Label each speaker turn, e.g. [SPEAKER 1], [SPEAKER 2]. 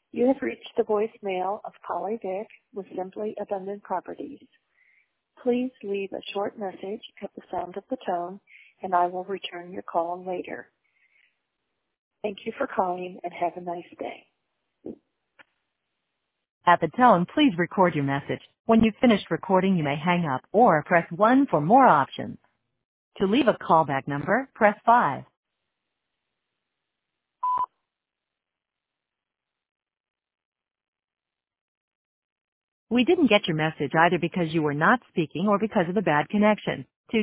[SPEAKER 1] You have reached the voicemail of Polly Vick with Simply Abundant Properties. Please leave a short message at the sound of the tone, and I will return your call later. Thank you for calling, and have a nice day.
[SPEAKER 2] At the tone, please record your message. When you've finished recording, you may hang up or press 1 for more options. To leave a callback number, press 5. We didn't get your message either because you were not speaking or because of a bad connection.